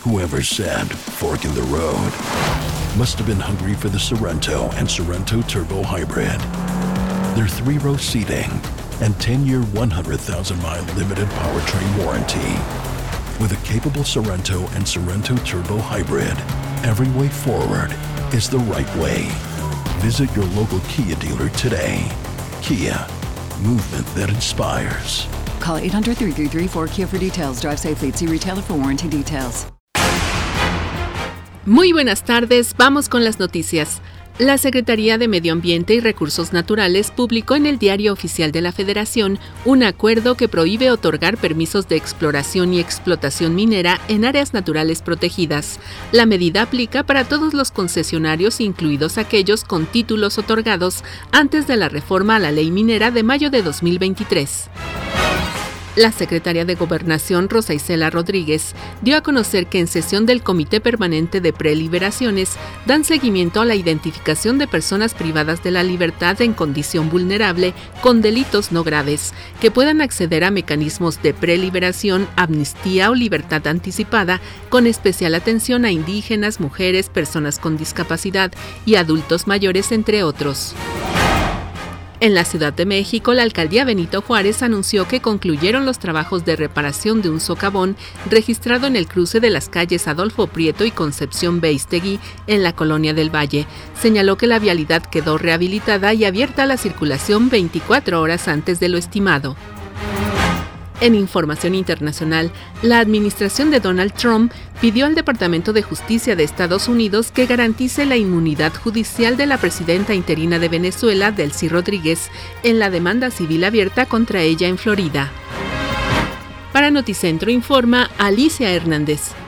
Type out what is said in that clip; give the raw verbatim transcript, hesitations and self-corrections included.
Whoever said fork in the road must have been hungry for the Sorento and Sorento Turbo Hybrid. Their three-row seating and ten-year, one hundred thousand mile limited powertrain warranty. With a capable Sorento and Sorento Turbo Hybrid, every way forward is the right way. Visit your local Kia dealer today. Kia, movement that inspires. Call eight hundred, three three three, four Kia for details. Drive safely. See retailer for warranty details. Muy buenas tardes, vamos con las noticias. La Secretaría de Medio Ambiente y Recursos Naturales publicó en el Diario Oficial de la Federación un acuerdo que prohíbe otorgar permisos de exploración y explotación minera en áreas naturales protegidas. La medida aplica para todos los concesionarios, incluidos aquellos con títulos otorgados antes de la reforma a la ley minera de mayo de dos mil veintitrés. La secretaria de Gobernación, Rosa Isela Rodríguez, dio a conocer que en sesión del Comité Permanente de Preliberaciones dan seguimiento a la identificación de personas privadas de la libertad en condición vulnerable con delitos no graves, que puedan acceder a mecanismos de preliberación, amnistía o libertad anticipada, con especial atención a indígenas, mujeres, personas con discapacidad y adultos mayores, entre otros. En la Ciudad de México, la alcaldía Benito Juárez anunció que concluyeron los trabajos de reparación de un socavón registrado en el cruce de las calles Adolfo Prieto y Concepción Beistegui en la Colonia del Valle. Señaló que la vialidad quedó rehabilitada y abierta a la circulación veinticuatro horas antes de lo estimado. En información internacional, la administración de Donald Trump pidió al Departamento de Justicia de Estados Unidos que garantice la inmunidad judicial de la presidenta interina de Venezuela, Delcy Rodríguez, en la demanda civil abierta contra ella en Florida. Para Noticentro informa Alicia Hernández.